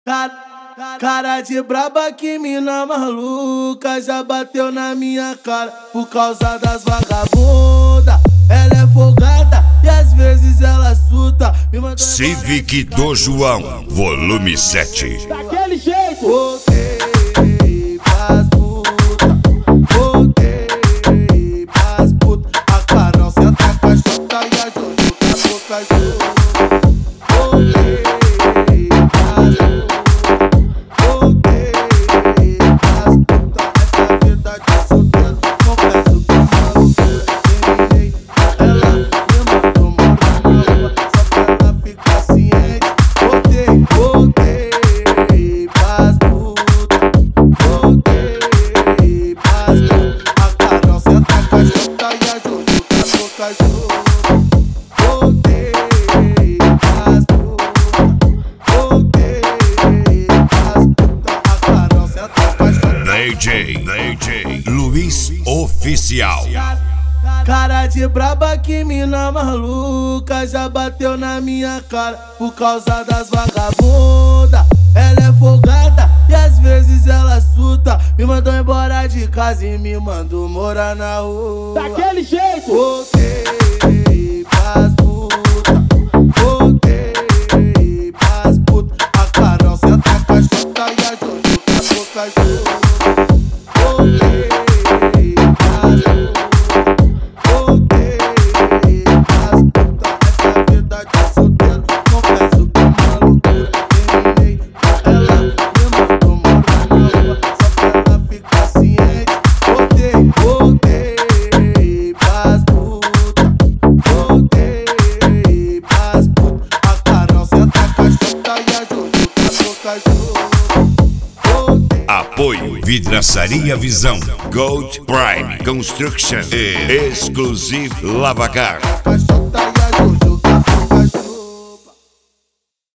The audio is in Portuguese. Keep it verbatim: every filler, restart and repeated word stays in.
Cara, cara de braba que mina maluca já bateu na minha cara por causa das vagabunda. Ela é folgada e às vezes ela surta. Civic do João, volume sete. Daquele jeito. Voltei pras puta, voltei pras puta. A Carol senta com a chota e a Jojo com a boca junto. Voltei pras puta, voltei pras puta. Essa vida de solteiro, confesso que é maluco. Terminei, ela me mandou morar na rua, só pra ela ficar ciente. Voltei, voltei pras puta, voltei pras puta. A Carol senta com a chota e a Jojo com a boca junto. Voltei pras puta, voltei pras puta. A Carol senta com a chota. D J, D J Luiz Oficial. Cara de braba que mina maluca já bateu na minha cara por causa das vagabunda. Ela é folgada e às vezes ela surta. Me mandou embora de casa e me mandou morar na rua. Daquele jeito. Voltei pras puta, voltei pras puta. A Carol senta com a chota e a Jojo com a boca junto. Voltei pras puta, voltei pras puta. Essa vida de solteiro, confesso que é maluco. Terminei, ela me mandou morar na rua, só pra ela ficar ciente. Voltei, voltei pras puta, voltei pras puta. A Carol senta com a chota e a Jojo com a boca junto. Voltei. Apoio Vidraçaria Visão, Gold Prime Construction e Exclusive Lavacar.